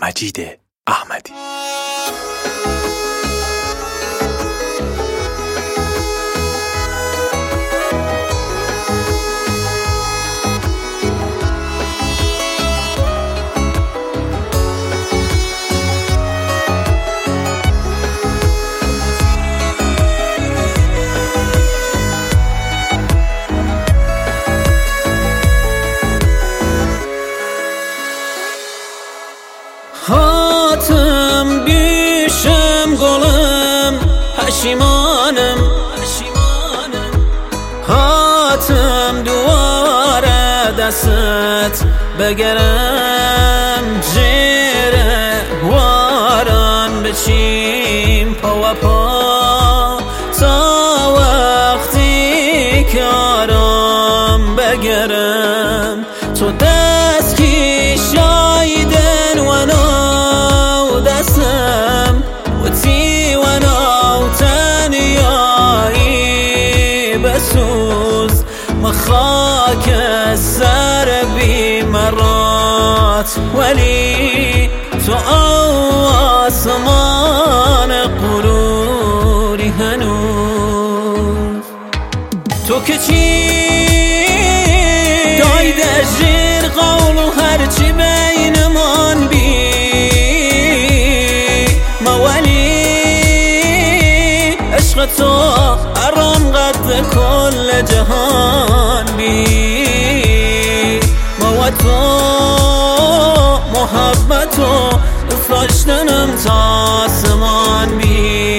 مجید احمدی. هاتم بیشم گلم پشیمانم، هاتم دواره دستت بگرم، جیره واران بچیم پا و پا تا وقتی که آرام بگرم. تو دست کی شایدن و نو دستم و تی و نو تنیایی بسوز، مخاک سر بی مرات ولی تو آسمان غروری هنوز. تو که چی دایده زیر قول و هرچی بینمان بی مولی، عشق تو ارام قد کل جهان بی مو تو محبت و داشتنم تا آسمان بی.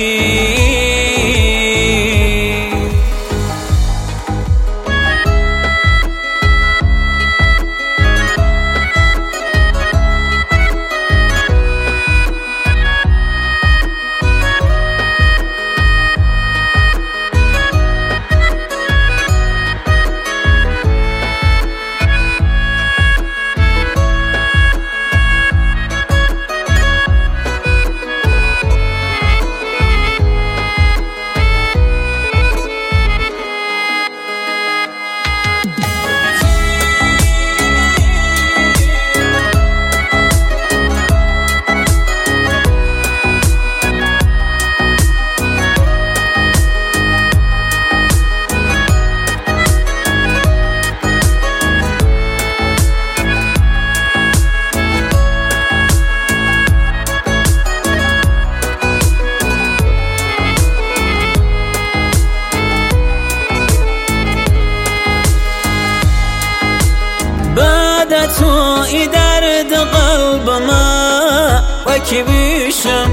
تو ای درد قلب ما و کی بیشم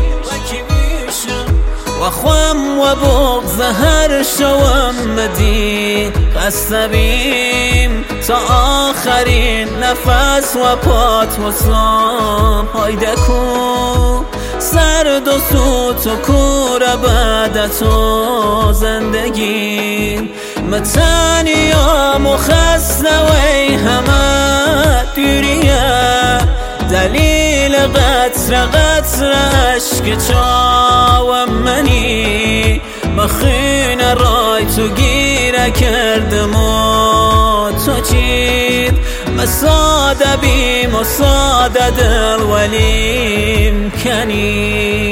و خوام و بغض هر شوم مدی قصبیم تا آخرین نفس و پات و سام هایده کو سرد و سوت و کور بعد تو زندگی متنیام و خسته وی همه دوریه دلیل قطر قطر عشق چاوم منی مخین رای تو گیره کردم و تو چید مساده بیم و ساده دل ولیم کنی.